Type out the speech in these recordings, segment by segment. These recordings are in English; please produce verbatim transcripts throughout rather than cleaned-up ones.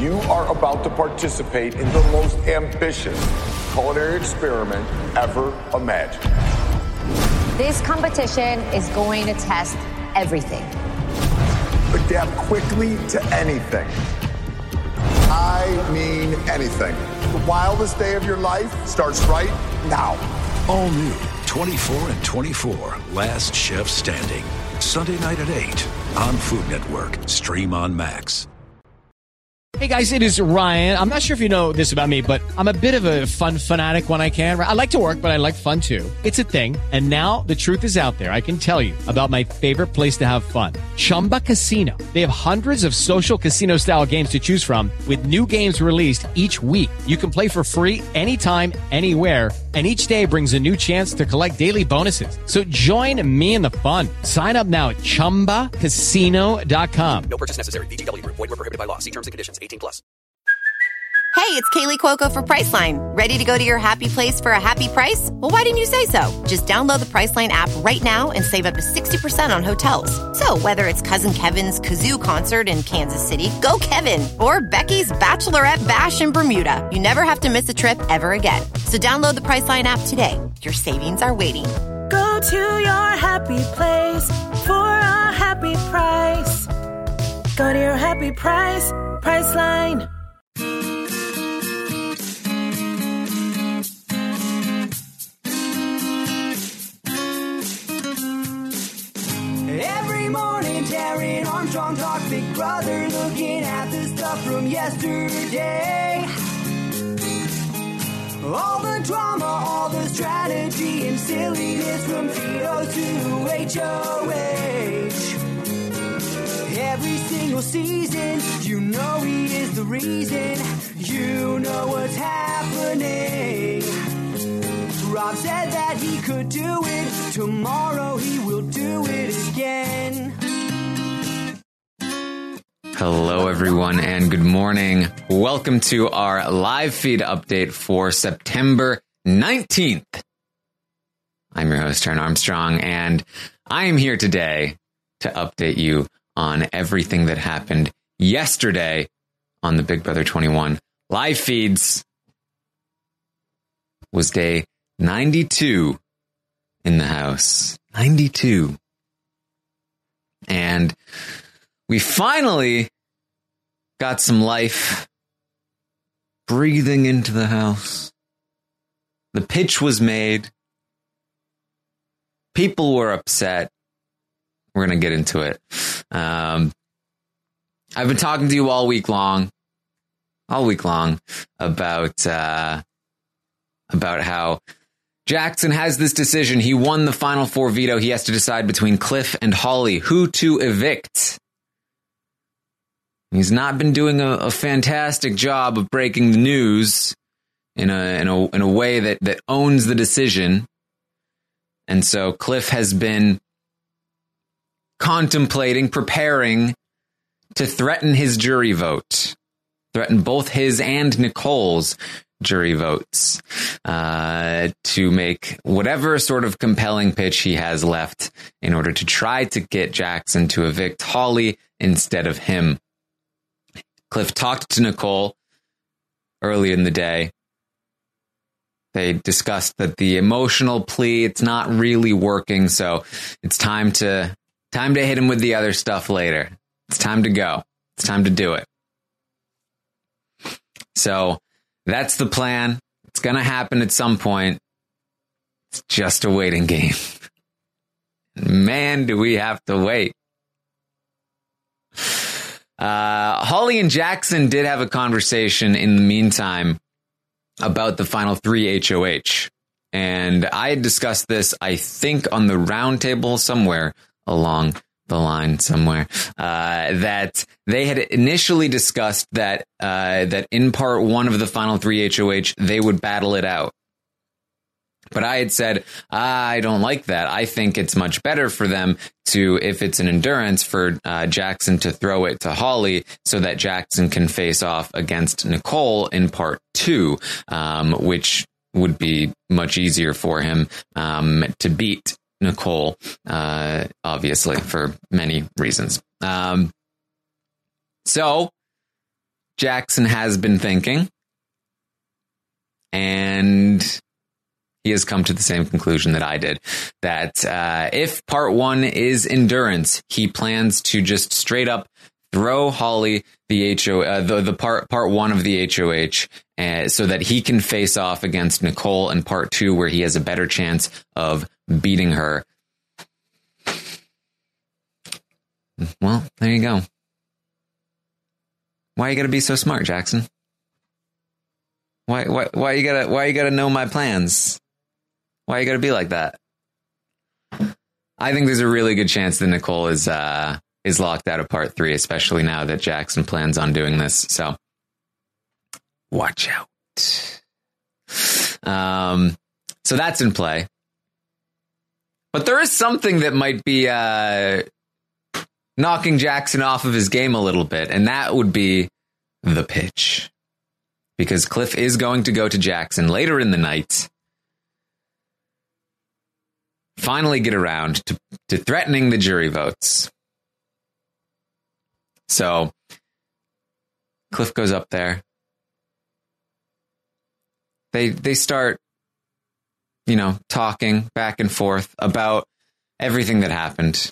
You are about to participate in the most ambitious culinary experiment ever imagined. This competition is going to test everything. Adapt quickly to anything. I mean anything. The wildest day of your life starts right now. All new twenty-four and twenty-four, Last Chef Standing. Sunday night at eight on Food Network. Stream on Max. Hey guys, it is Ryan. I'm not sure if you know this about me, but I'm a bit of a fun fanatic when I can. I like to work, but I like fun too. It's a thing. And now the truth is out there. I can tell you about my favorite place to have fun. Chumba Casino. They have hundreds of social casino style games to choose from with new games released each week. You can play for free anytime, anywhere. And each day brings a new chance to collect daily bonuses. So join me in the fun. Sign up now at chumba casino dot com. No purchase necessary. V G W Group. Void where prohibited by law. See terms and conditions. eighteen plus. Hey, it's Kaylee Cuoco for Priceline. Ready to go to your happy place for a happy price? Well, why didn't you say so? Just download the Priceline app right now and save up to sixty percent on hotels. So whether it's Cousin Kevin's Kazoo Concert in Kansas City, go Kevin, or Becky's Bachelorette Bash in Bermuda, you never have to miss a trip ever again. So download the Priceline app today. Your savings are waiting. Go to your happy place for a happy price. Go to your happy price, Priceline. Every morning, Darren Armstrong talks Big Brother, looking at the stuff from yesterday. All the drama, all the strategy and silliness from Tito to H O H. Every single season, you know he is the reason. You know what's happening. Rob said that he could do it. Tomorrow he will do it again. Hello, everyone, and good morning. Welcome to our live feed update for September nineteenth. I'm your host, Darren Armstrong, and I am here today to update you on everything that happened yesterday on the Big Brother twenty-one live feeds. Was day ninety-two in the house. ninety-two. And we finally got some life breathing into the house. The pitch was made. People were upset. We're going to get into it. Um, I've been talking to you all week long, all week long about, uh, about how Jackson has this decision. He won the final four veto. He has to decide between Cliff and Holly who to evict. He's not been doing a, a fantastic job of breaking the news in a in a in a way that that owns the decision. And so Cliff has been contemplating, preparing to threaten his jury vote, threaten both his and Nicole's jury votes, uh, to make whatever sort of compelling pitch he has left in order to try to get Jackson to evict Holly instead of him. Cliff talked to Nicole early in the day. They discussed that the emotional plea, it's not really working, so it's time to time to hit him with the other stuff later. It's time to go. It's time to do it. So that's the plan. It's going to happen at some point. It's just a waiting game. Man, do we have to wait. Uh, Holly and Jackson did have a conversation in the meantime about the final three H O H. And I had discussed this, I think, on the round table somewhere along the line somewhere, uh, that they had initially discussed that, uh, that in part one of the final three H O H, they would battle it out. But I had said, I don't like that. I think it's much better for them to, if it's an endurance, for uh, Jackson to throw it to Holly so that Jackson can face off against Nicole in part two, um, which would be much easier for him um, to beat Nicole, uh, obviously, for many reasons. Um, so Jackson has been thinking, and he has come to the same conclusion that I did, that uh, if part one is endurance, he plans to just straight up throw Holly the H O uh, the the part part one of the H O H, uh, so that he can face off against Nicole in part two, where he has a better chance of beating her. Well, there you go. Why you gotta be so smart, Jackson? Why why why you gotta why you gotta know my plans? Why you gotta be like that? I think there's a really good chance that Nicole is uh, is locked out of part three, especially now that Jackson plans on doing this. So watch out. Um, so that's in play. But there is something that might be uh, knocking Jackson off of his game a little bit, and that would be the pitch. Because Cliff is going to go to Jackson later in the night, finally get around to, to threatening the jury votes. So Cliff goes up there. They they start, you know, talking back and forth about everything that happened.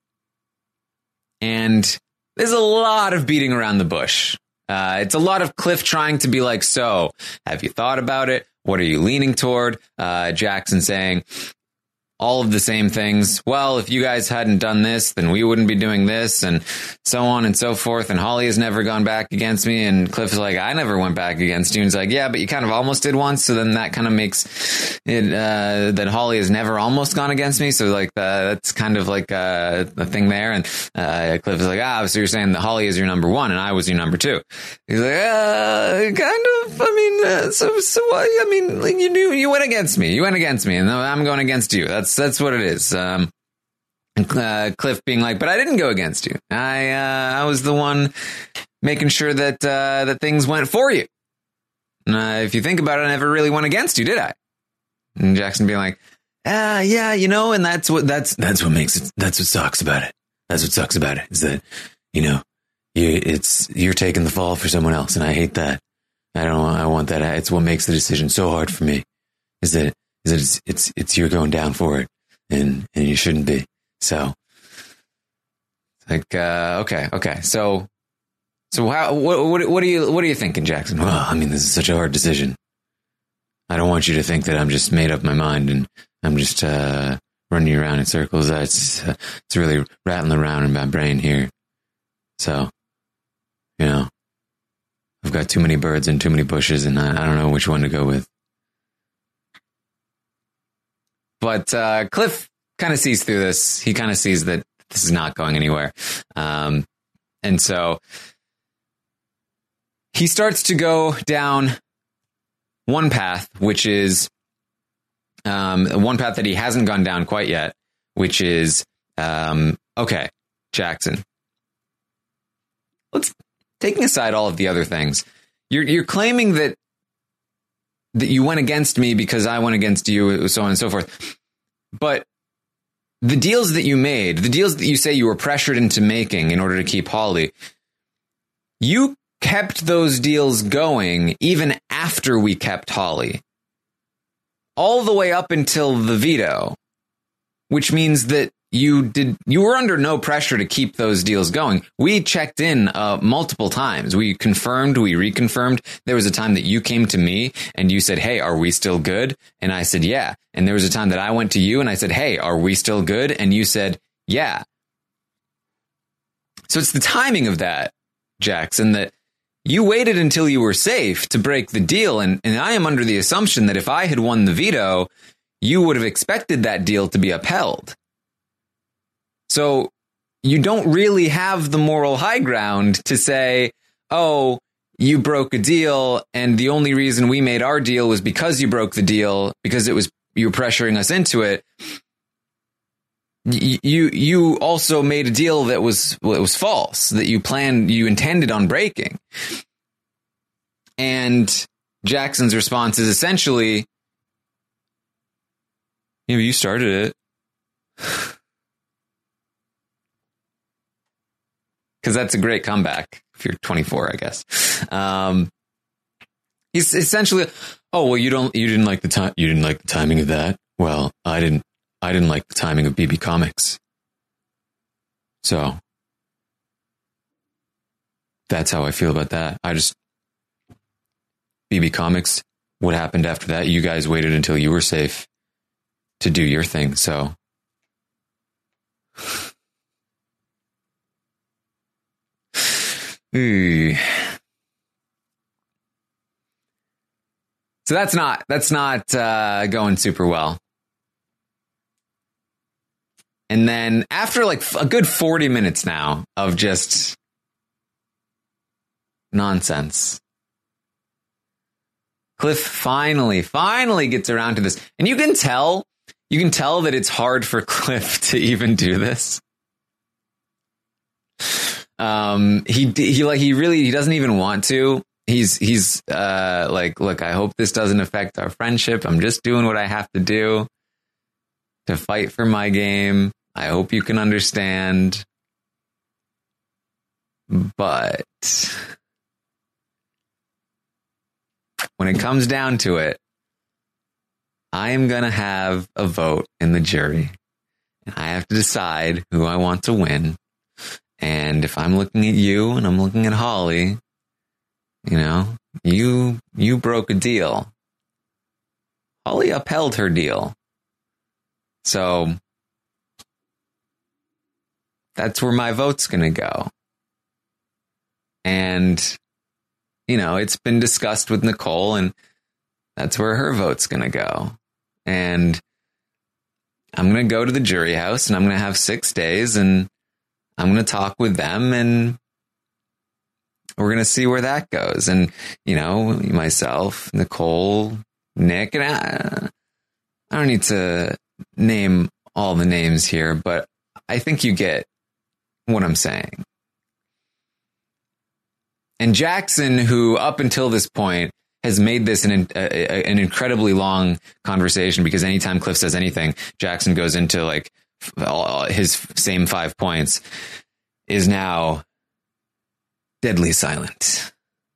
And there's a lot of beating around the bush. Uh, it's a lot of Cliff trying to be like, so, have you thought about it? What are you leaning toward? Uh, Jackson saying all of the same things. Well, if you guys hadn't done this, then we wouldn't be doing this, and so on and so forth. And Holly has never gone back against me. And Cliff's like, I never went back against you. And he's like, yeah, but you kind of almost did once. So then that kind of makes it uh, that Holly has never almost gone against me. So like uh, that's kind of like uh, a thing there. And uh, Cliff is like, ah, so you're saying that Holly is your number one and I was your number two. He's like, uh, kind of. I mean, uh, so so what? I mean, like, you knew you went against me. You went against me, and I'm going against you. That's that's what it is. Um, uh, Cliff being like, but I didn't go against you. I uh, I was the one making sure that uh, that things went for you. Uh, if you think about it, I never really went against you, did I? And Jackson being like, ah, yeah, you know, and that's what that's that's what makes it. That's what sucks about it. That's what sucks about it is that, you know, you it's you're taking the fall for someone else, and I hate that. I don't. I want that. It's what makes the decision so hard for me. Is that is that it's it's, it's you're going down for it, and and you shouldn't be. So, like, uh, okay, okay. So, so how? What what what are you what are you thinking, Jackson? Well, I mean, this is such a hard decision. I don't want you to think that I'm just made up my mind and I'm just uh, running around in circles. It's uh, it's really rattling around in my brain here. So, you know. I've got too many birds and too many bushes, and I, I don't know which one to go with. But uh, Cliff kind of sees through this. He kind of sees that this is not going anywhere. Um, and so he starts to go down one path, which is um, one path that he hasn't gone down quite yet, which is, um, okay, Jackson, let's... Taking aside all of the other things, you're you're claiming that that you went against me because I went against you, so on and so forth. But the deals that you made, the deals that you say you were pressured into making in order to keep Holly, you kept those deals going even after we kept Holly, all the way up until the veto, which means that You did. You were under no pressure to keep those deals going. We checked in uh, multiple times. We confirmed, we reconfirmed. There was a time that you came to me and you said, hey, are we still good? And I said, yeah. And there was a time that I went to you and I said, hey, are we still good? And you said, yeah. So it's the timing of that, Jackson, that you waited until you were safe to break the deal. And, and I am under the assumption that if I had won the veto, you would have expected that deal to be upheld. So you don't really have the moral high ground to say, oh, you broke a deal and the only reason we made our deal was because you broke the deal, because it was you were pressuring us into it. You you, you also made a deal that was well, was false, that you planned, you intended on breaking. And Jackson's response is essentially, you know, you started it. Because that's a great comeback if you're twenty-four, I guess. Um, he's essentially, oh, well, you don't, you didn't like the time, you didn't like the timing of that. Well, I didn't, I didn't like the timing of B B Comics. So that's how I feel about that. I just, B B Comics, what happened after that? You guys waited until you were safe to do your thing. So Ooh. So that's not, that's not uh, going super well. And then after like a good forty minutes now of just nonsense, Cliff finally, finally gets around to this. And you can tell, you can tell that it's hard for Cliff to even do this. Um, he, he like, he really, he doesn't even want to. He's, he's, uh, like, look, I hope this doesn't affect our friendship. I'm just doing what I have to do to fight for my game. I hope you can understand. But when it comes down to it, I am going to have a vote in the jury. And I have to decide who I want to win. And if I'm looking at you and I'm looking at Holly, you know, you you broke a deal. Holly upheld her deal. So that's where my vote's going to go. And, you know, it's been discussed with Nicole, and that's where her vote's going to go. And I'm going to go to the jury house, and I'm going to have six days, and I'm going to talk with them, and we're going to see where that goes. And, you know, myself, Nicole, Nick, and I, I don't need to name all the names here, but I think you get what I'm saying. And Jackson, who up until this point has made this an, a, an incredibly long conversation, because anytime Cliff says anything, Jackson goes into like his same five points, is now deadly silent.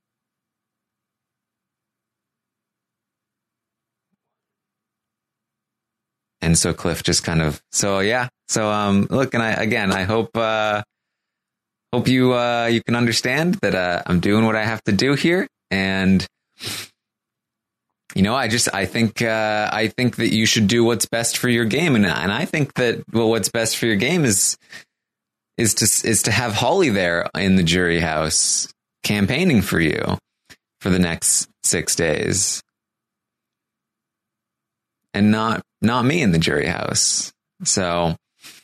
And so Cliff just kind of, so yeah. So, um, look, and I, again, I hope, uh, hope you, uh, you can understand that, uh, I'm doing what I have to do here. And, you know, I just, I think, uh, I think that you should do what's best for your game. And, and I think that, well, what's best for your game is, is to, is to have Holly there in the jury house campaigning for you for the next six days. And not, not me in the jury house. So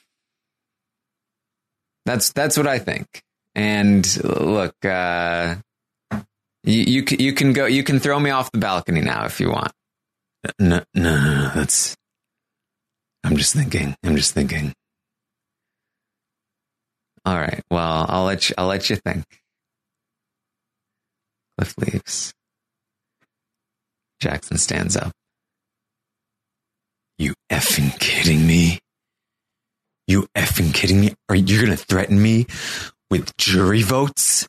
that's, that's what I think. And look, uh, you, you can, you can go, you can throw me off the balcony now if you want. No, no, no, that's, I'm just thinking, I'm just thinking. All right. Well, I'll let you, I'll let you think. Cliff leaves. Jackson stands up. You effing kidding me? You effing kidding me? Are you going to threaten me with jury votes?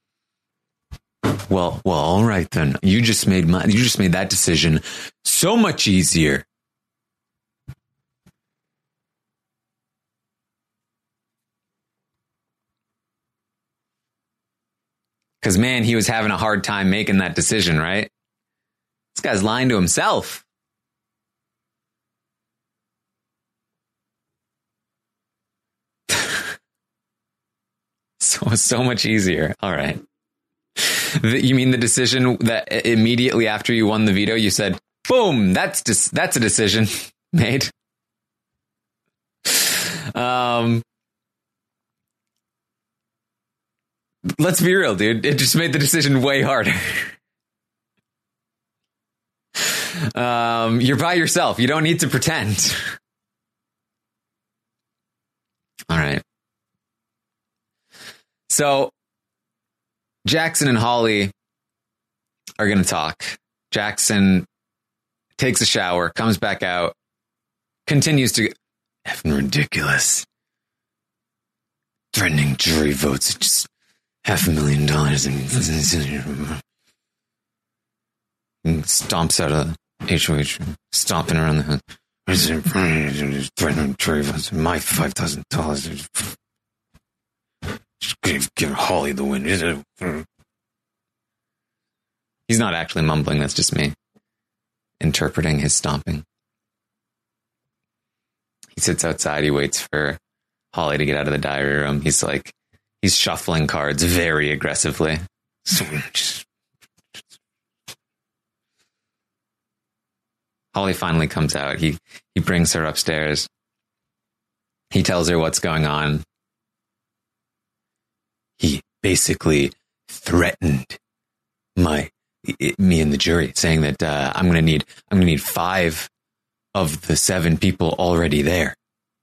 Well, well, all right then. You just made my, you just made that decision so much easier. Because, man, he was having a hard time making that decision, right? This guy's lying to himself. So, so much easier. All right. You mean the decision that immediately after you won the veto, you said, boom, that's just, that's a decision made. Um, let's be real, dude. It just made the decision way harder. um, you're by yourself. You don't need to pretend. All right. So Jackson and Holly are going to talk. Jackson takes a shower, comes back out, continues to effing ridiculous. Threatening jury votes. It just half a million dollars and stomps out of the H O H, stomping around the house. Threatening jury votes. My five thousand dollars. Just give, give Holly the win. He's not actually mumbling. That's just me interpreting his stomping. He sits outside. He waits for Holly to get out of the diary room. He's like, he's shuffling cards very aggressively. So just, Holly finally comes out. He he brings her upstairs. He tells her what's going on. He basically threatened my it, me and the jury, saying that uh, I'm gonna need I'm gonna need five of the seven people already there.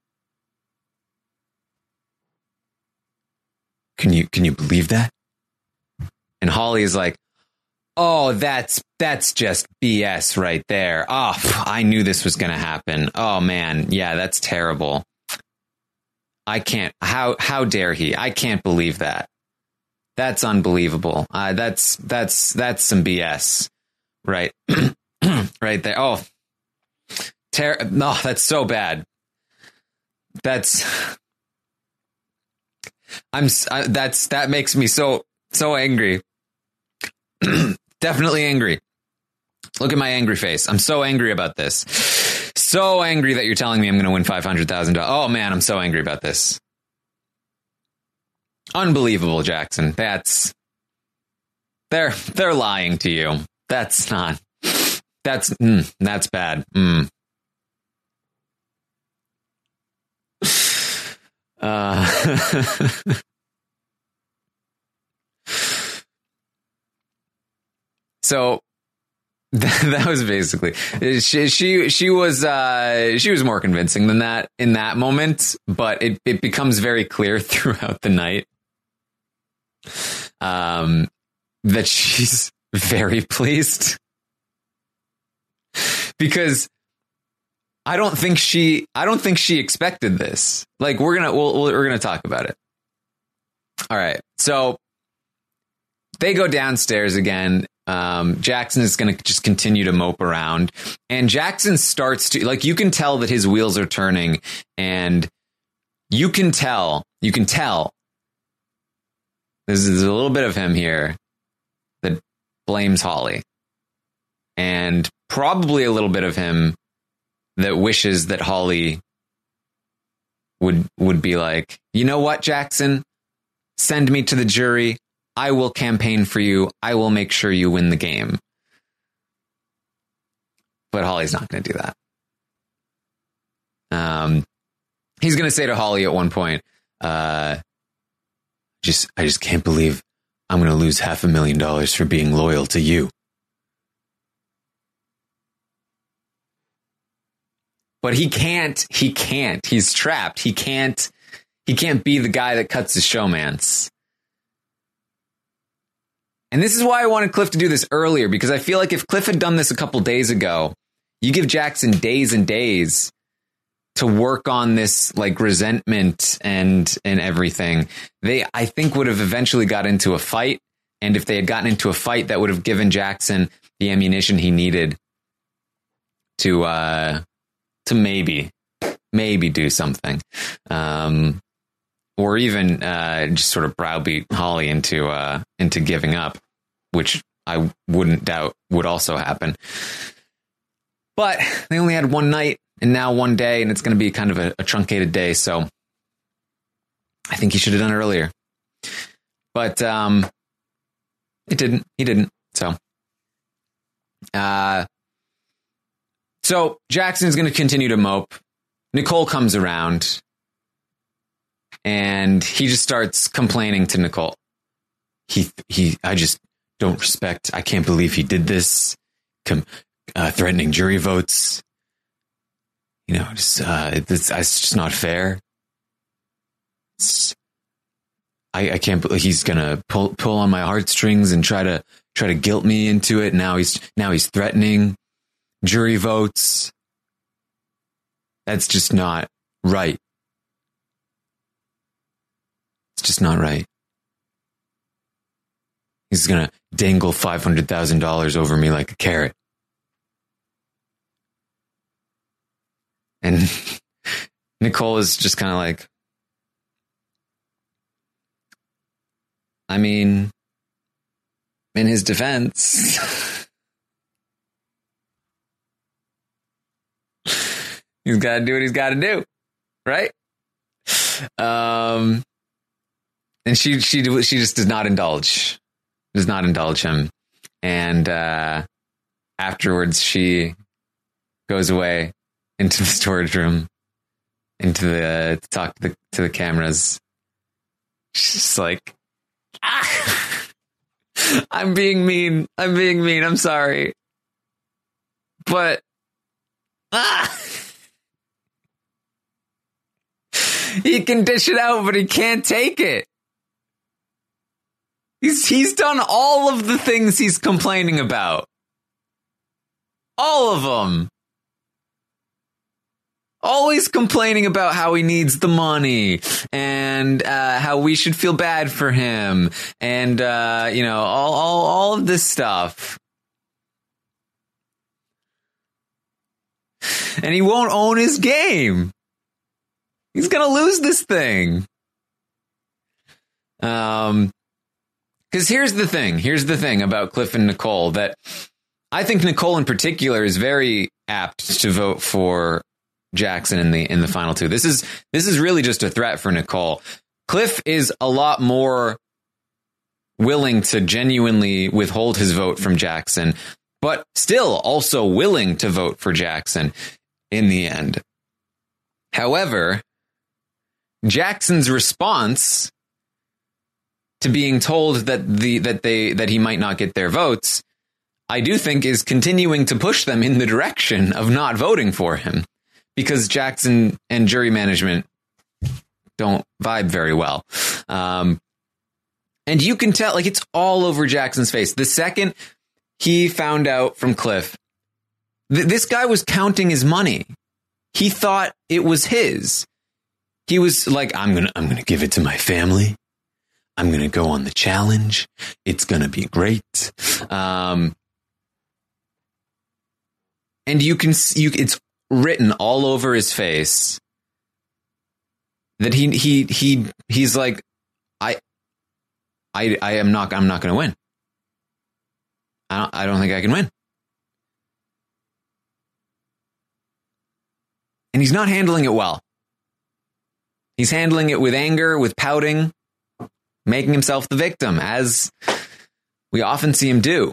Can you can you believe that? And Holly is like, oh, that's that's just B S right there. Oh, I knew this was going to happen. Oh, man. Yeah, that's terrible. I can't. How how dare he? I can't believe that. That's unbelievable. Uh, that's that's that's some B S. Right. Right there. Oh, ter- no, that's so bad. That's I'm I, that's that makes me so so angry. Definitely angry. Look at my angry face. I'm so angry about this. So angry that you're telling me I'm going to win five hundred thousand dollars. Oh, man, I'm so angry about this. Unbelievable, Jackson. That's... They're they're lying to you. That's not... That's... Mm, that's bad. Mm. Uh... So that, that was basically she, she, she was, uh, she was more convincing than that in that moment, but it, it becomes very clear throughout the night, um, that she's very pleased because I don't think she, I don't think she expected this. Like we're going to, we'll, we're going to talk about it. All right. So they go downstairs again. Um, Jackson is going to just continue to mope around, and Jackson starts to, like, you can tell that his wheels are turning, and you can tell, you can tell there's, there's a little bit of him here that blames Holly, and probably a little bit of him that wishes that Holly would, would be like, you know what, Jackson, send me to the jury. I will campaign for you. I will make sure you win the game. But Holly's not going to do that. Um, he's going to say to Holly at one point, uh, just, I just can't believe I'm going to lose half a million dollars for being loyal to you. But he can't, he can't, he's trapped. He can't, he can't be the guy that cuts his showmance. And this is why I wanted Cliff to do this earlier, because I feel like if Cliff had done this a couple days ago, you give Jackson days and days to work on this, like, resentment and and everything. They, I think, would have eventually got into a fight. And if they had gotten into a fight, that would have given Jackson the ammunition he needed to uh, to maybe, maybe do something. Um, or even uh, just sort of browbeat Holly into uh, into giving up, which I wouldn't doubt would also happen. But they only had one night and now one day, and it's going to be kind of a, a truncated day. So I think he should have done it earlier. But um, it didn't. He didn't. So, uh, so Jackson is going to continue to mope. Nicole comes around. And he just starts complaining to Nicole. He, he, I just don't respect. I can't believe he did this. Com, uh, threatening jury votes. You know, just, uh, it's, it's just not fair. It's, I, I can't believe he's gonna pull, pull on my heartstrings and try to, try to guilt me into it. Now he's, now he's threatening jury votes. That's just not right. It's just not right. He's going to dangle five hundred thousand dollars over me like a carrot. And Nicole is just kind of like, I mean, in his defense, he's got to do what he's got to do, right? Um, and she she she just does not indulge, does not indulge him, and uh, afterwards she goes away into the storage room, into the to talk to the to the cameras. She's just like, ah, I'm being mean. I'm being mean. I'm sorry, but ah. He can dish it out, but he can't take it. He's he's done all of the things he's complaining about. All of them. Always complaining about how he needs the money and uh, how we should feel bad for him and, uh, you know, all, all, all of this stuff. And he won't own his game. He's going to lose this thing. Um, because here's the thing. Here's the thing about Cliff and Nicole, that I think Nicole in particular is very apt to vote for Jackson in the in the final two. This is this is really just a threat for Nicole. Cliff is a lot more willing to genuinely withhold his vote from Jackson, but still also willing to vote for Jackson in the end. However, Jackson's response to being told that the that they that he might not get their votes, I do think is continuing to push them in the direction of not voting for him, because Jackson and jury management don't vibe very well. Um, and you can tell, like, it's all over Jackson's face. The second he found out from Cliff, th- this guy was counting his money. He thought it was his. He was like, I'm going to I'm going to give it to my family. I'm going to go on the challenge. It's going to be great. Um, and you can see, you, it's written all over his face that he, he, he, he's like, I, I, I am not, I'm not going to win. I don't, I don't think I can win. And he's not handling it well. He's handling it with anger, with pouting, making himself the victim, as we often see him do.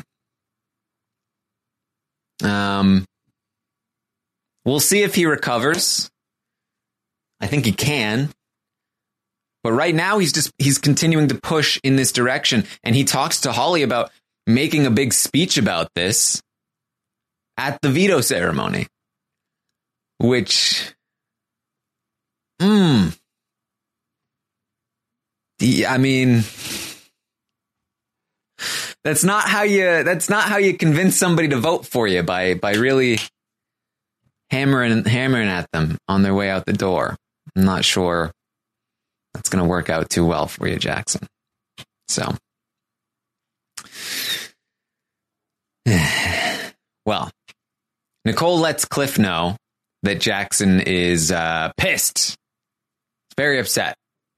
Um, we'll see if he recovers. I think he can. But right now, he's just he's continuing to push in this direction. And he talks to Holly about making a big speech about this at the veto ceremony. Which, hmm, I mean, that's not how you, that's not how you convince somebody to vote for you, by, by really hammering, hammering at them on their way out the door. I'm not sure that's going to work out too well for you, Jackson. So, well, Nicole lets Cliff know that Jackson is uh, pissed, very upset.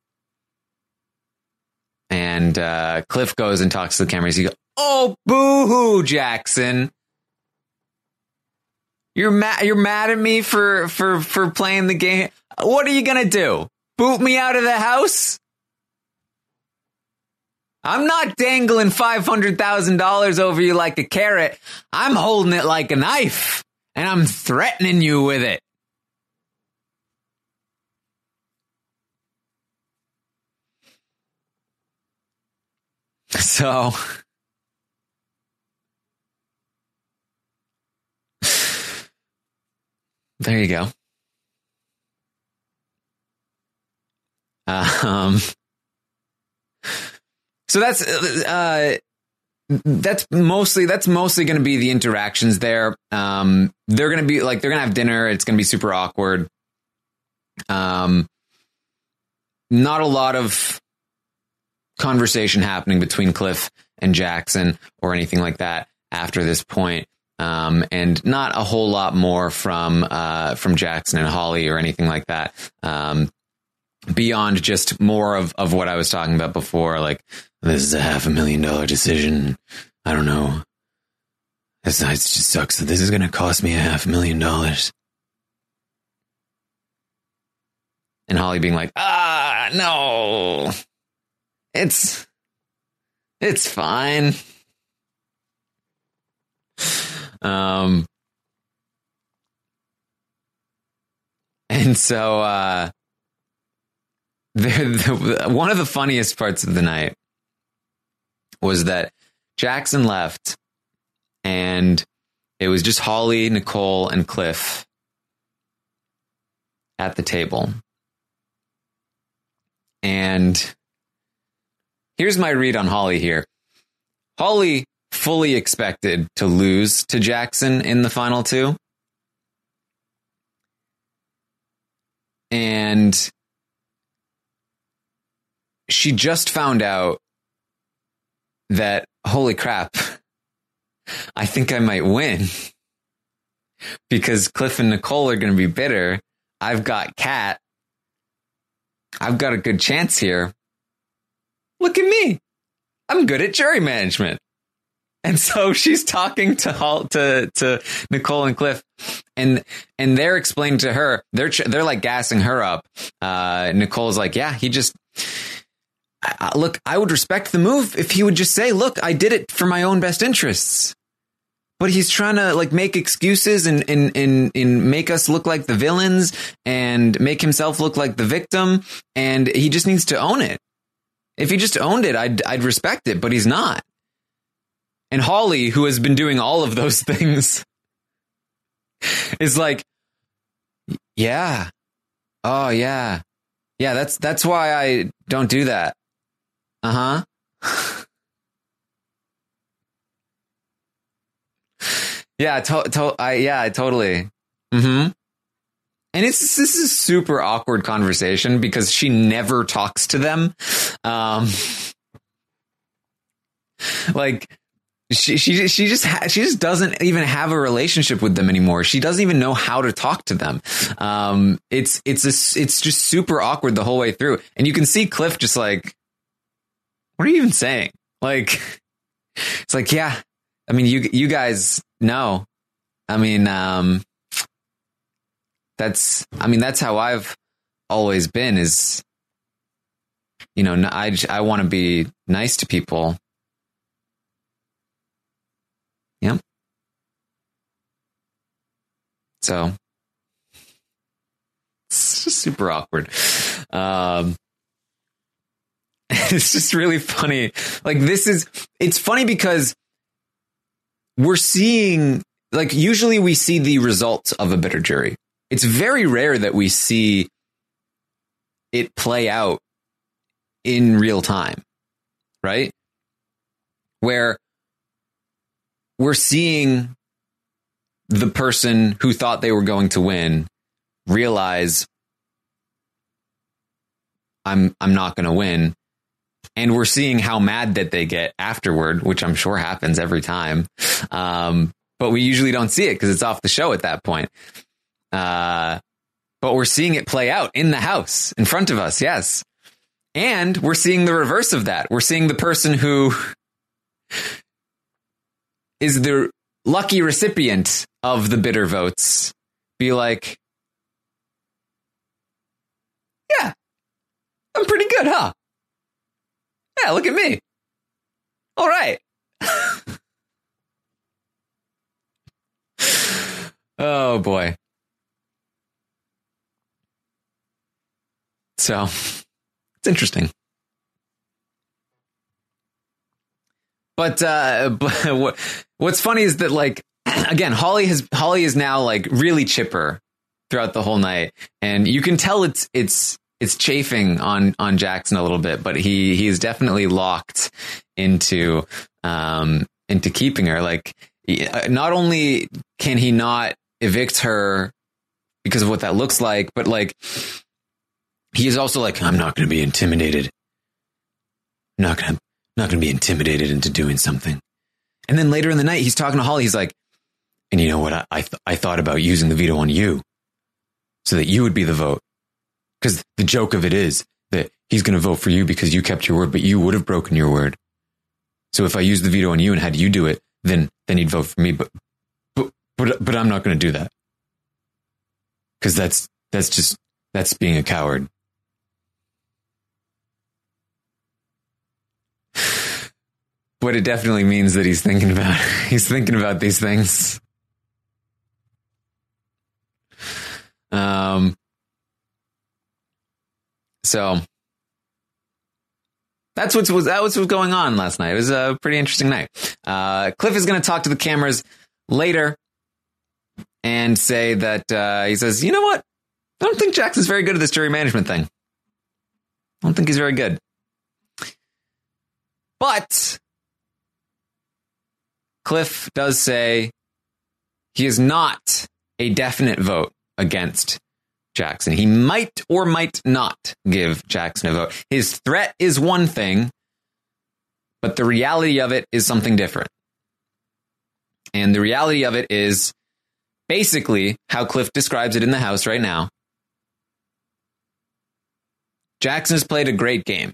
And uh, Cliff goes and talks to the cameras. He goes, "Oh, boo-hoo, Jackson. You're mad. You're mad at me for for for playing the game. What are you gonna do? Boot me out of the house? I'm not dangling five hundred thousand dollars over you like a carrot. I'm holding it like a knife. And I'm threatening you with it." So, there you go. Um, so that's uh, that's mostly that's mostly going to be the interactions there. Um, they're going to be like they're going to have dinner. It's going to be super awkward. Um, not a lot of conversation happening between Cliff and Jackson or anything like that after this point. Um, and not a whole lot more from, uh, from Jackson and Holly or anything like that. Um, beyond just more of, of what I was talking about before, like, this is a half a million dollar decision. I don't know. It just sucks that this is going to cost me a half a million dollars. And Holly being like, ah, no, it's, it's fine. Um, and so, uh, the, the, one of the funniest parts of the night was that Jackson left and it was just Holly, Nicole, and Cliff at the table. And here's my read on Holly here. Holly fully expected to lose to Jackson in the final two. And she just found out that, holy crap, I think I might win. Because Cliff and Nicole are going to be bitter. I've got Kat. I've got a good chance here. Look at me. I'm good at jury management. And so she's talking to Hol- to to Nicole and Cliff, and and they're explaining to her, they're they're like gassing her up. Uh, Nicole's like, yeah, he just I, look. I would respect the move if he would just say, look, I did it for my own best interests. But he's trying to like make excuses and and and and make us look like the villains and make himself look like the victim. And he just needs to own it. If he just owned it, I'd I'd respect it. But he's not. And Holly, who has been doing all of those things, is like, yeah. Oh, yeah. Yeah, that's that's why I don't do that. Uh-huh. yeah, to, to, I, yeah, totally. Mm-hmm. And it's this is a super awkward conversation because she never talks to them. Um, like... She she she just ha- she just doesn't even have a relationship with them anymore. She doesn't even know how to talk to them. Um, it's it's a, it's just super awkward the whole way through. And you can see Cliff just like, what are you even saying? Like, it's like, yeah. I mean, you you guys know. I mean, um, that's I mean that's how I've always been. Is you know I I want to be nice to people. Yep. So it's just super awkward. Um, it's just really funny. Like this is, it's funny because we're seeing, like usually we see the results of a bitter jury. It's very rare that we see it play out in real time, right? Where we're seeing the person who thought they were going to win realize I'm I'm not going to win. And we're seeing how mad that they get afterward, which I'm sure happens every time. Um, but we usually don't see it because it's off the show at that point. Uh, but we're seeing it play out in the house in front of us. Yes. And we're seeing the reverse of that. We're seeing the person who is the lucky recipient of the bitter votes be like, yeah, I'm pretty good, huh? Yeah, look at me. All right. Oh, boy. So, it's interesting. But, uh, but what's funny is that, like, again, Holly has Holly is now like really chipper throughout the whole night, and you can tell it's it's it's chafing on on Jackson a little bit, but he he is definitely locked into um into keeping her. Like, not only can he not evict her because of what that looks like, but like he is also like, I'm not going to be intimidated. I'm not going to not going to be intimidated into doing something. And then later in the night, he's talking to Holly. He's like, and you know what? I I, th- I thought about using the veto on you so that you would be the vote. Because the joke of it is that he's going to vote for you because you kept your word, but you would have broken your word. So if I used the veto on you and had you do it, then then he'd vote for me. But but but, but I'm not going to do that. Because that's that's just that's being a coward. But it definitely means that he's thinking about he's thinking about these things. Um. So that's what's was that was what was going on last night. It was a pretty interesting night. Uh, Cliff is going to talk to the cameras later and say that uh, he says, you know what? I don't think Jackson's very good at this jury management thing. I don't think he's very good. But Cliff does say he is not a definite vote against Jackson. He might or might not give Jackson a vote. His threat is one thing, but the reality of it is something different. And the reality of it is basically how Cliff describes it in the house right now. Jackson has played a great game.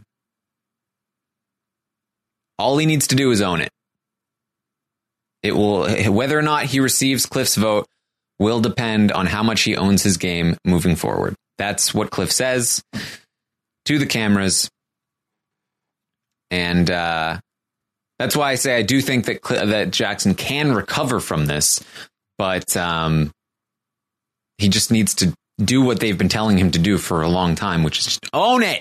All he needs to do is own it. It will, whether or not he receives Cliff's vote will depend on how much he owns his game moving forward. That's what Cliff says to the cameras. And uh, that's why I say I do think that Cl- that Jackson can recover from this, but um, he just needs to do what they've been telling him to do for a long time, which is just own it.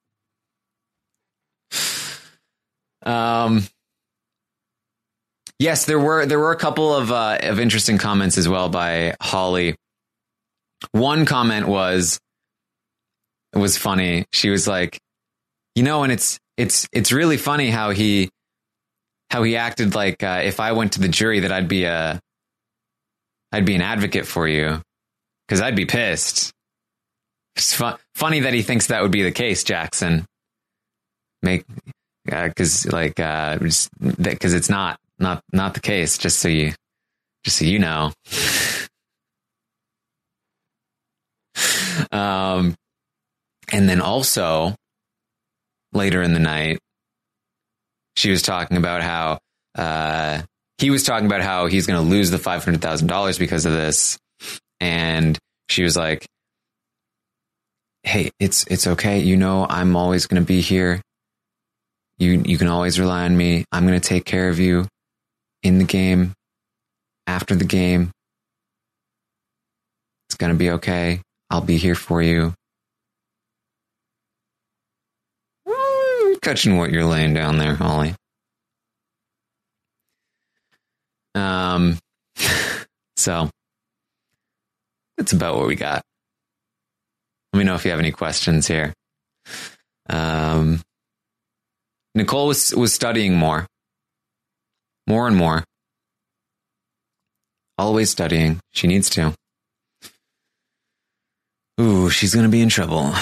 Um. Yes, there were there were a couple of uh, of interesting comments as well by Holly. One comment was it was funny. She was like, you know, and it's it's it's really funny how he how he acted like uh, if I went to the jury that I'd be a I'd be an advocate for you because I'd be pissed. It's fu- funny that he thinks that would be the case, Jackson. Make because uh, like because uh, it's not. Not not the case, just so you just so you know. um and then also later in the night, she was talking about how uh he was talking about how he's gonna lose the five hundred thousand dollars because of this. And she was like, hey, it's it's okay, you know, I'm always gonna be here. You you can always rely on me. I'm gonna take care of you. In the game, after the game, it's going to be okay. I'll be here for you. I'm catching what you're laying down there, Holly. Um, so that's about what we got. Let me know if you have any questions here. Um, Nicole was was studying more. More and more. Always studying. She needs to. Ooh, she's going to be in trouble.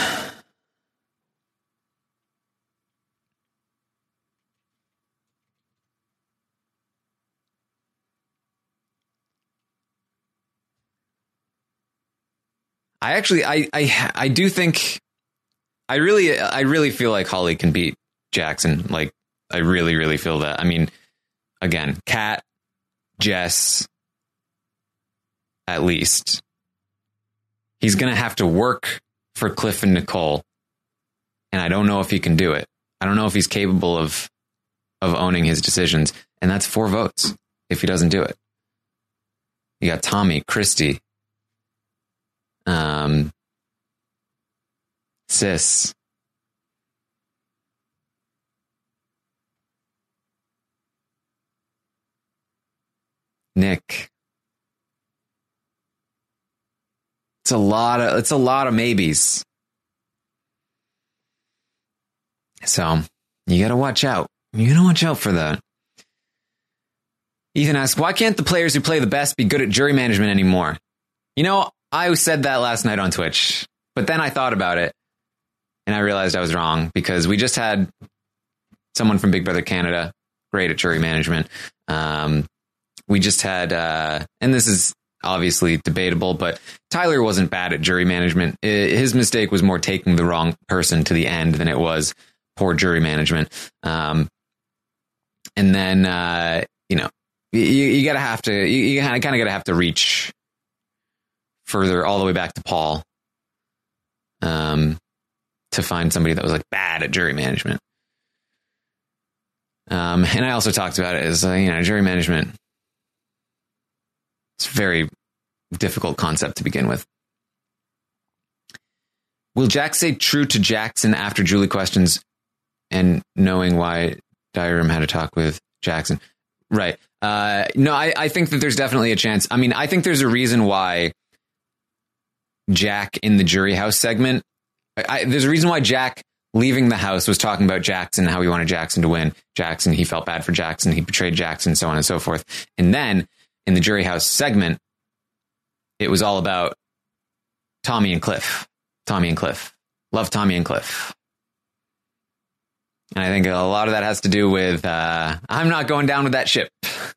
I actually, I, I, I do think, I really, I really feel like Holly can beat Jackson. Like, I really, really feel that. I mean, again, Kat, Jess, at least. He's going to have to work for Cliff and Nicole. And I don't know if he can do it. I don't know if he's capable of of owning his decisions. And that's four votes if he doesn't do it. You got Tommy, Christy, um, Sis. Nick. It's a lot of it's a lot of maybes. So you gotta watch out. You gotta watch out for that. Ethan asks, why can't the players who play the best be good at jury management anymore? You know, I said that last night on Twitch, but then I thought about it and I realized I was wrong because we just had someone from Big Brother Canada, great at jury management. Um, we just had, uh, and this is obviously debatable, but Tyler wasn't bad at jury management. His mistake was more taking the wrong person to the end than it was poor jury management. Um, and then, uh, you know, you, you gotta have to, you, you kind of gotta have to reach further all the way back to Paul, um, to find somebody that was like bad at jury management. Um, and I also talked about it as, uh, you know, jury management. It's a very difficult concept to begin with. Will Jack say true to Jackson after Julie questions and knowing why Diary had to talk with Jackson? Right. Uh, no, I, I think that there's definitely a chance. I mean, I think there's a reason why Jack in the jury house segment, I, there's a reason why Jack leaving the house was talking about Jackson, how he wanted Jackson to win. Jackson, he felt bad for Jackson. He betrayed Jackson, so on and so forth. And then in the jury house segment, it was all about Tommy and Cliff. Tommy and Cliff. Love Tommy and Cliff. And I think a lot of that has to do with, uh, I'm not going down with that ship.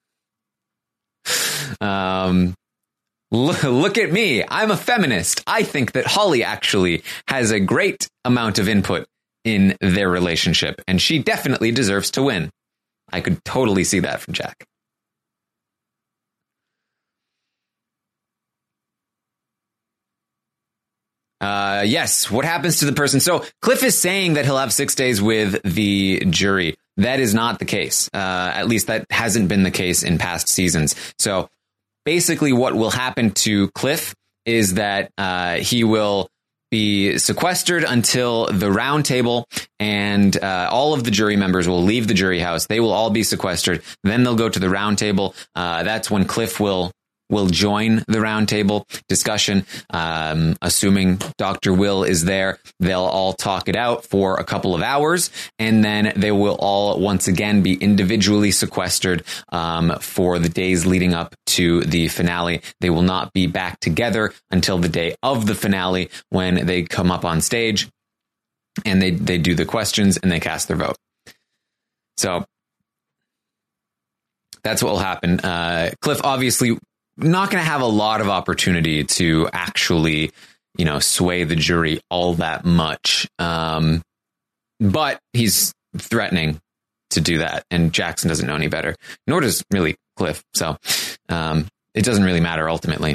um, look, look at me. I'm a feminist. I think that Holly actually has a great amount of input in their relationship, and she definitely deserves to win. I could totally see that from Jack. Uh, yes. What happens to the person? So Cliff is saying that he'll have six days with the jury. That is not the case. Uh, at least that hasn't been the case in past seasons. So basically what will happen to Cliff is that, uh, he will be sequestered until the round table, and, uh, all of the jury members will leave the jury house. They will all be sequestered. Then they'll go to the round table. Uh, that's when Cliff will will join the roundtable discussion. Um, assuming Doctor Will is there, they'll all talk it out for a couple of hours, and then they will all once again be individually sequestered um, for the days leading up to the finale. They will not be back together until the day of the finale, when they come up on stage and they, they do the questions and they cast their vote. So that's what will happen. Uh, Cliff obviously not going to have a lot of opportunity to actually, you know, sway the jury all that much. Um, but he's threatening to do that. And Jackson doesn't know any better, nor does really Cliff. So um, it doesn't really matter ultimately.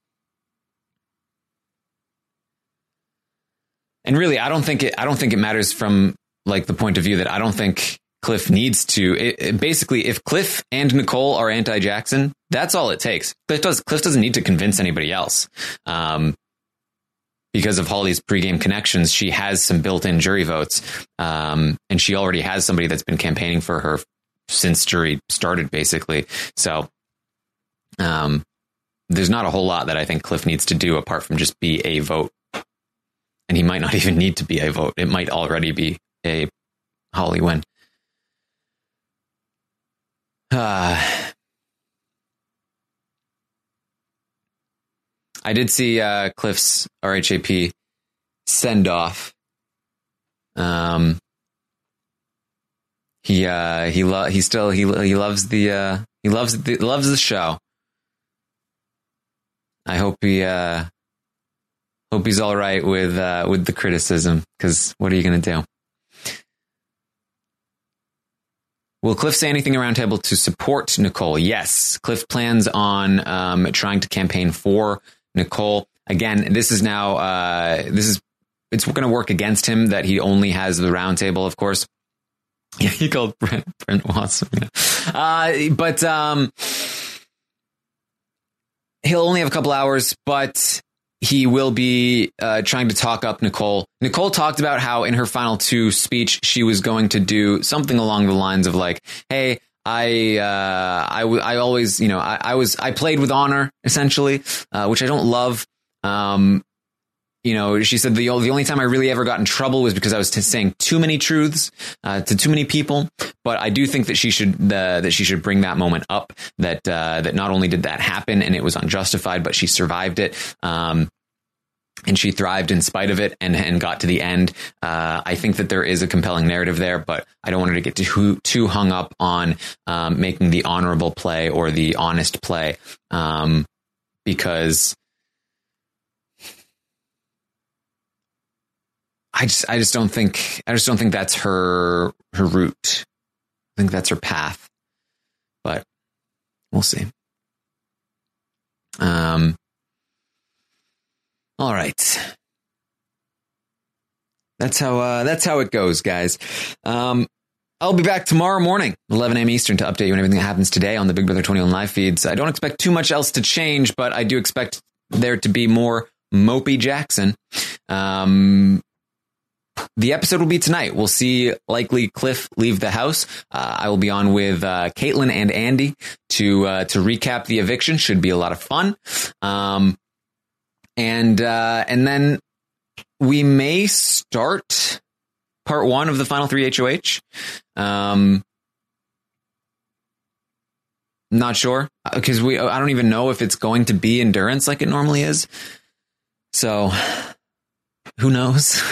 And really, I don't think it, I don't think it matters from like the point of view that I don't think Cliff needs to. It, it, basically, if Cliff and Nicole are anti-Jackson, that's all it takes. Cliff does. Cliff doesn't need to convince anybody else. Um, because of Holly's pregame connections, she has some built-in jury votes, um, and she already has somebody that's been campaigning for her since jury started, basically. So, um, there's not a whole lot that I think Cliff needs to do apart from just be a vote, and he might not even need to be a vote. It might already be a Holly win. Uh, I did see uh, Cliff's R H A P send off. Um, he uh, he lo- he still he he loves the uh, he loves the loves the show. I hope he uh, hope he's all right with uh, with the criticism, because what are you going to do? Will Cliff say anything around table to support Nicole? Yes. Cliff plans on um, trying to campaign for Nicole. Again, this is now, uh, this is, it's going to work against him that he only has the round table, of course. Yeah, he called Brent, Brent Watson. Uh, but um, he'll only have a couple hours, but he will be uh, trying to talk up Nicole. Nicole talked about how in her final two speech, she was going to do something along the lines of like, hey, I, uh, I, w- I always, you know, I, I was, I played with honor, essentially, uh, which I don't love. Um, you know, she said the, the only time I really ever got in trouble was because I was t- saying too many truths uh, to too many people. But I do think that she should uh, that she should bring that moment up, that uh, that not only did that happen and it was unjustified, but she survived it. Um, and she thrived in spite of it and, and got to the end. Uh, I think that there is a compelling narrative there, but I don't want her to get too, too hung up on um, making the honorable play or the honest play, um, because I just I just don't think I just don't think that's her her route. I think that's her path, but we'll see. Um. All right. That's how uh, that's how it goes, guys. Um, I'll be back tomorrow morning, eleven a.m. Eastern, to update you on everything that happens today on the Big Brother twenty-one live feeds. I don't expect too much else to change, but I do expect there to be more Mopey Jackson. Um, the episode will be tonight. We'll see likely Cliff leave the house. Uh, I will be on with uh, Caitlin and Andy to uh, to recap the eviction. Should be a lot of fun. Um, And uh, and then we may start part one of the final three H O H. Um, not sure, because we I don't even know if it's going to be endurance like it normally is. So who knows?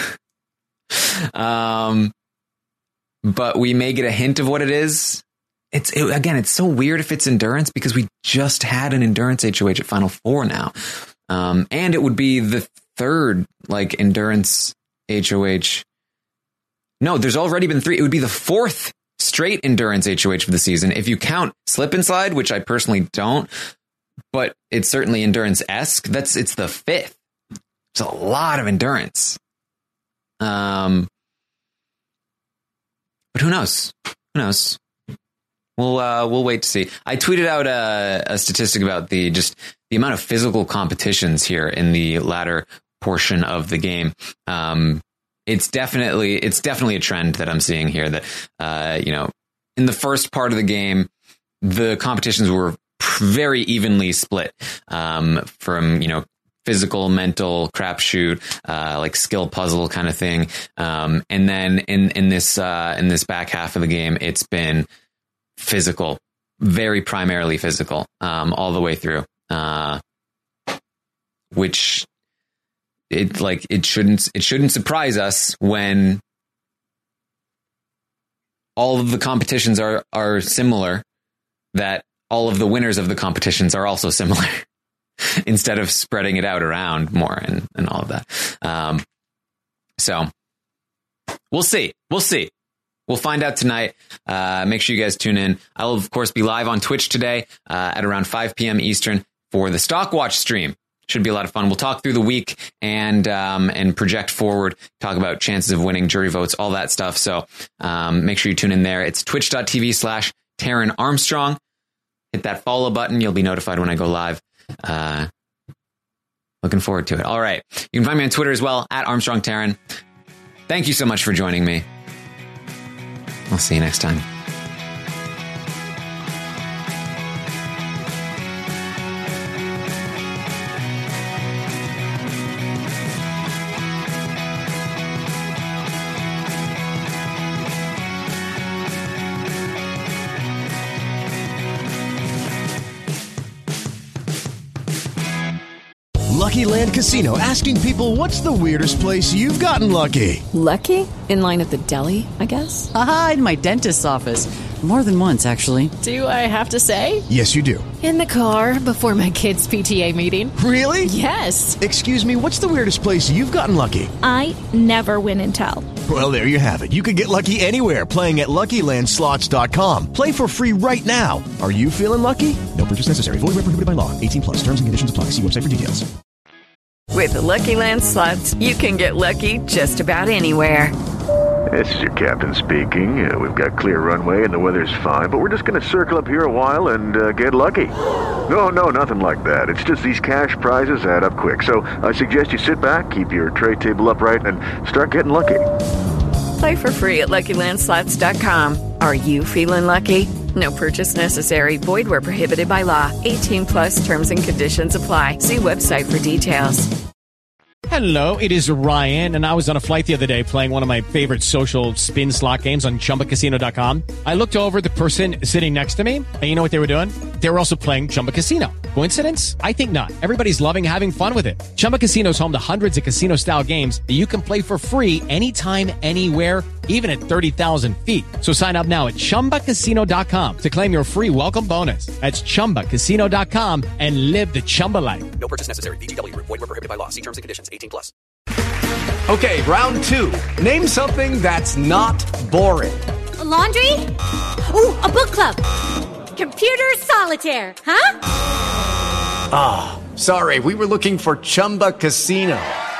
um, but we may get a hint of what it is. It's it, again, it's so weird if it's endurance, because we just had an endurance H O H at Final Four now. Um, and it would be the third, like, endurance H O H. No, there's already been three. It would be the fourth straight endurance H O H of the season. If you count Slip and Slide, which I personally don't, but it's certainly endurance-esque, that's, it's the fifth. It's a lot of endurance. Um, but who knows? Who knows? We'll uh, we'll wait to see. I tweeted out a, a statistic about the just the amount of physical competitions here in the latter portion of the game. Um, it's definitely it's definitely a trend that I'm seeing here. That uh, you know, in the first part of the game, the competitions were very evenly split um, from you know physical, mental, crapshoot, uh, like skill puzzle kind of thing. Um, and then in in this uh, in this back half of the game, it's been physical, very primarily physical, um, all the way through, uh, which it like it shouldn't it shouldn't surprise us when all of the competitions are are similar, that all of the winners of the competitions are also similar, instead of spreading it out around more and and all of that. Um, so we'll see, we'll see. We'll find out tonight. Uh, make sure you guys tune in. I'll, of course, be live on Twitch today uh, at around five p.m. Eastern for the Stockwatch stream. Should be a lot of fun. We'll talk through the week and um, and project forward, talk about chances of winning, jury votes, all that stuff. So um, make sure you tune in there. It's twitch.tv slash Taran Armstrong. Hit that follow button. You'll be notified when I go live. Uh, looking forward to it. All right. You can find me on Twitter as well, at Armstrong Taran. Thank you so much for joining me. I'll see you next time. Lucky Land Casino, asking people, what's the weirdest place you've gotten lucky? Lucky? In line at the deli, I guess? Aha, in my dentist's office. More than once, actually. Do I have to say? Yes, you do. In the car before my kids' P T A meeting. Really? Yes. Excuse me, what's the weirdest place you've gotten lucky? I never win and tell. Well, there you have it. You can get lucky anywhere, playing at Lucky Land Slots dot com. Play for free right now. Are you feeling lucky? No purchase necessary. Void where prohibited by law. eighteen plus. Terms and conditions apply. See website for details. With the Lucky Land Slots, you can get lucky just about anywhere. This is your captain speaking. Uh, we've got clear runway and the weather's fine, but we're just going to circle up here a while and uh, get lucky. No, no, nothing like that. It's just these cash prizes add up quick. So I suggest you sit back, keep your tray table upright, and start getting lucky. Play for free at Lucky Land Slots dot com. Are you feeling lucky? No purchase necessary. Void where prohibited by law. eighteen plus terms and conditions apply. See website for details. Hello, it is Ryan, and I was on a flight the other day playing one of my favorite social spin slot games on Chumba Casino dot com. I looked over at the person sitting next to me, and you know what they were doing? They were also playing Chumba Casino. Coincidence? I think not. Everybody's loving having fun with it. Chumba Casino is home to hundreds of casino-style games that you can play for free anytime, anywhere, even at thirty thousand feet. So sign up now at Chumba Casino dot com to claim your free welcome bonus. That's Chumba Casino dot com and live the Chumba life. No purchase necessary. V G W. Void were prohibited by law. See terms and conditions. eighteen plus. Okay, round two. Name something that's not boring. A laundry? Ooh, a book club. Computer solitaire, huh? Ah, oh, sorry. We were looking for Chumba Casino.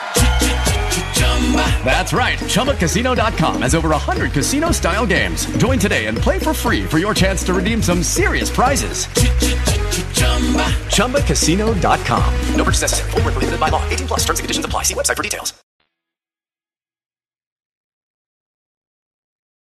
That's right. Chumba Casino dot com has over one hundred casino-style games. Join today and play for free for your chance to redeem some serious prizes. Chumba Casino dot com. No purchase necessary. Void were prohibited by law. eighteen plus. Terms and conditions apply. See website for details.